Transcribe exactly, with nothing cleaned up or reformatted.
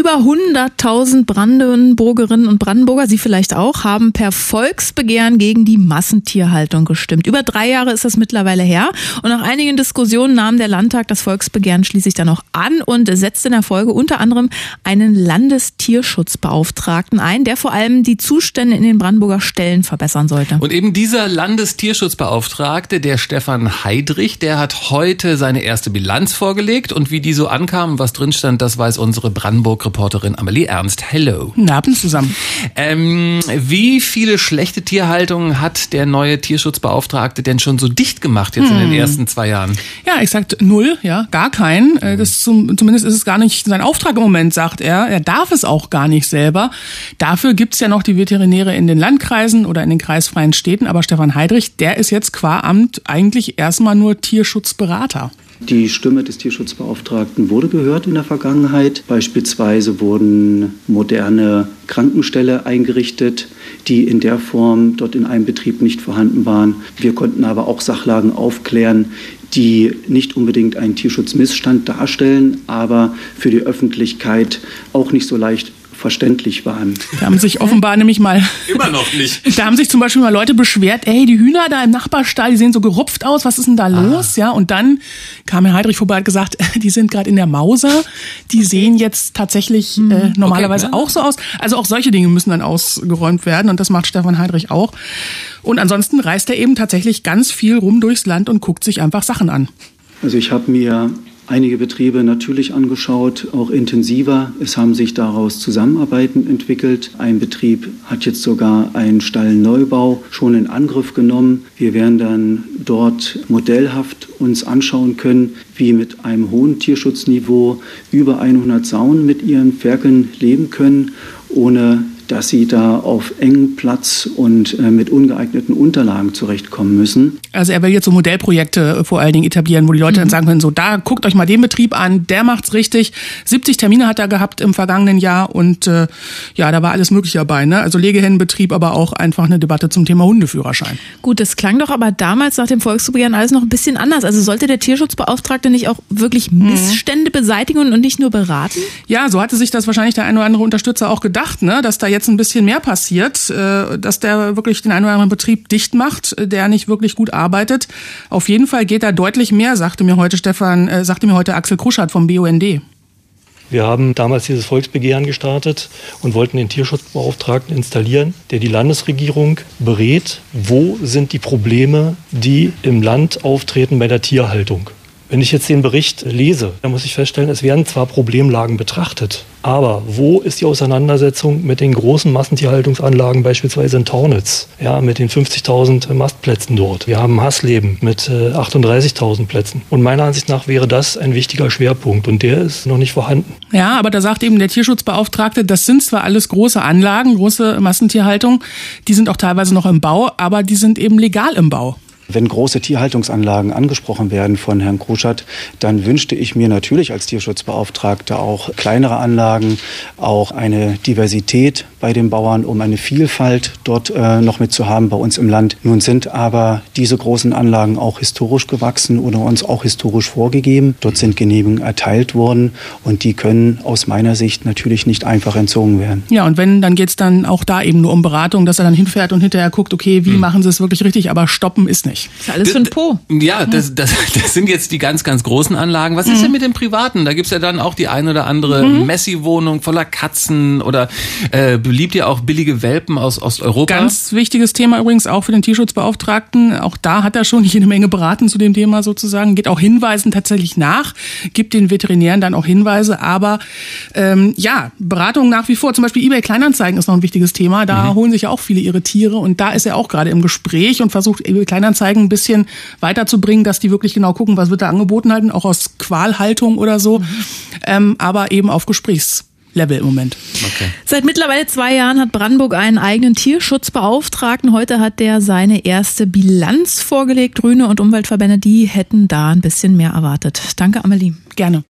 Über hunderttausend Brandenburgerinnen und Brandenburger, Sie vielleicht auch, haben per Volksbegehren gegen die Massentierhaltung gestimmt. Über drei Jahre ist das mittlerweile her. Und nach einigen Diskussionen nahm der Landtag das Volksbegehren schließlich dann auch an und setzte in der Folge unter anderem einen Landestierschutzbeauftragten ein, der vor allem die Zustände in den Brandenburger Ställen verbessern sollte. Und eben dieser Landestierschutzbeauftragte, der Stefan Heidrich, der hat heute seine erste Bilanz vorgelegt. Und wie die so ankam, was drin stand, das weiß unsere Brandenburg-Reporterin Amelie Ernst. Hello. Guten Abend zusammen. Ähm, wie viele schlechte Tierhaltungen hat der neue Tierschutzbeauftragte denn schon so dicht gemacht jetzt hm. in den ersten zwei Jahren? Ja, exakt null, ja, gar keinen. Hm. Das zum, zumindest ist es gar nicht sein Auftrag im Moment, sagt er. Er darf es auch gar nicht selber. Dafür gibt's ja noch die Veterinäre in den Landkreisen oder in den kreisfreien Städten. Aber Stefan Heidrich, der ist jetzt qua Amt eigentlich erstmal nur Tierschutzberater. Die Stimme des Tierschutzbeauftragten wurde gehört in der Vergangenheit. Beispielsweise wurden moderne Krankenställe eingerichtet, die in der Form dort in einem Betrieb nicht vorhanden waren. Wir konnten aber auch Sachlagen aufklären, die nicht unbedingt einen Tierschutzmissstand darstellen, aber für die Öffentlichkeit auch nicht so leicht verständlich waren. Da haben sich offenbar nämlich mal... Immer noch nicht. Da haben sich zum Beispiel mal Leute beschwert, ey, die Hühner da im Nachbarstall, die sehen so gerupft aus, was ist denn da los? Ah. Ja, und dann kam Herr Heidrich vorbei und hat gesagt, die sind gerade in der Mauser, die okay. sehen jetzt tatsächlich hm. äh, normalerweise okay, ja. auch so aus. Also auch solche Dinge müssen dann ausgeräumt werden und das macht Stefan Heidrich auch. Und ansonsten reist er eben tatsächlich ganz viel rum durchs Land und guckt sich einfach Sachen an. Also ich habe mir einige Betriebe natürlich angeschaut, auch intensiver. Es haben sich daraus Zusammenarbeiten entwickelt. Ein Betrieb hat jetzt sogar einen Stallneubau schon in Angriff genommen. Wir werden dann dort modellhaft uns anschauen können, wie mit einem hohen Tierschutzniveau über hundert Sauen mit ihren Ferkeln leben können, ohne dass sie da auf engem Platz und äh, mit ungeeigneten Unterlagen zurechtkommen müssen. Also er will jetzt so Modellprojekte vor allen Dingen etablieren, wo die Leute mhm. dann sagen können, so da guckt euch mal den Betrieb an, der macht's richtig. siebzig Termine hat er gehabt im vergangenen Jahr und äh, ja, da war alles Mögliche dabei, ne? Also Legehennenbetrieb, aber auch einfach eine Debatte zum Thema Hundeführerschein. Gut, das klang doch aber damals nach dem Volksbegehren alles noch ein bisschen anders. Also sollte der Tierschutzbeauftragte nicht auch wirklich Missstände mhm. beseitigen und nicht nur beraten? Ja, so hatte sich das wahrscheinlich der ein oder andere Unterstützer auch gedacht, ne? Dass da jetzt ein bisschen mehr passiert, dass der wirklich den einen oder anderen Betrieb dicht macht, der nicht wirklich gut arbeitet. Auf jeden Fall geht da deutlich mehr, sagte mir heute Stefan, äh, sagte mir heute Axel Kruschert vom B U N D. Wir haben damals dieses Volksbegehren gestartet und wollten den Tierschutzbeauftragten installieren, der die Landesregierung berät, wo sind die Probleme, die im Land auftreten bei der Tierhaltung. Wenn ich jetzt den Bericht lese, dann muss ich feststellen, es werden zwar Problemlagen betrachtet, aber wo ist die Auseinandersetzung mit den großen Massentierhaltungsanlagen, beispielsweise in Taunitz, ja, mit den fünfzigtausend Mastplätzen dort? Wir haben Hassleben mit äh, achtunddreißigtausend Plätzen. Und meiner Ansicht nach wäre das ein wichtiger Schwerpunkt und der ist noch nicht vorhanden. Ja, aber da sagt eben der Tierschutzbeauftragte, das sind zwar alles große Anlagen, große Massentierhaltung, die sind auch teilweise noch im Bau, aber die sind eben legal im Bau. Wenn große Tierhaltungsanlagen angesprochen werden von Herrn Kruschert, dann wünschte ich mir natürlich als Tierschutzbeauftragter auch kleinere Anlagen, auch eine Diversität bei den Bauern, um eine Vielfalt dort äh, noch mit zu haben bei uns im Land. Nun sind aber diese großen Anlagen auch historisch gewachsen oder uns auch historisch vorgegeben. Dort sind Genehmigungen erteilt worden und die können aus meiner Sicht natürlich nicht einfach entzogen werden. Ja, und wenn, dann geht es dann auch da eben nur um Beratung, dass er dann hinfährt und hinterher guckt, okay, wie hm. machen sie es wirklich richtig, aber stoppen ist nicht. Das ist alles für ein Po. Ja, das, das, das sind jetzt die ganz, ganz großen Anlagen. Was ist mhm. denn mit den privaten? Da gibt's ja dann auch die ein oder andere mhm. Messi-Wohnung voller Katzen oder äh, beliebt ja auch billige Welpen aus Osteuropa. Ganz wichtiges Thema übrigens auch für den Tierschutzbeauftragten. Auch da hat er schon jede Menge beraten zu dem Thema sozusagen. Geht auch Hinweisen tatsächlich nach, gibt den Veterinären dann auch Hinweise. Aber ähm, ja, Beratung nach wie vor. Zum Beispiel eBay Kleinanzeigen ist noch ein wichtiges Thema. Da mhm. holen sich ja auch viele ihre Tiere und da ist er auch gerade im Gespräch und versucht eBay Kleinanzeigen ein bisschen weiterzubringen, dass die wirklich genau gucken, was wird da angeboten halten, auch aus Qualhaltung oder so, mhm. ähm, aber eben auf Gesprächslevel im Moment. Okay. Seit mittlerweile zwei Jahren hat Brandenburg einen eigenen Tierschutzbeauftragten. Heute hat der seine erste Bilanz vorgelegt. Grüne und Umweltverbände, die hätten da ein bisschen mehr erwartet. Danke, Amelie. Gerne.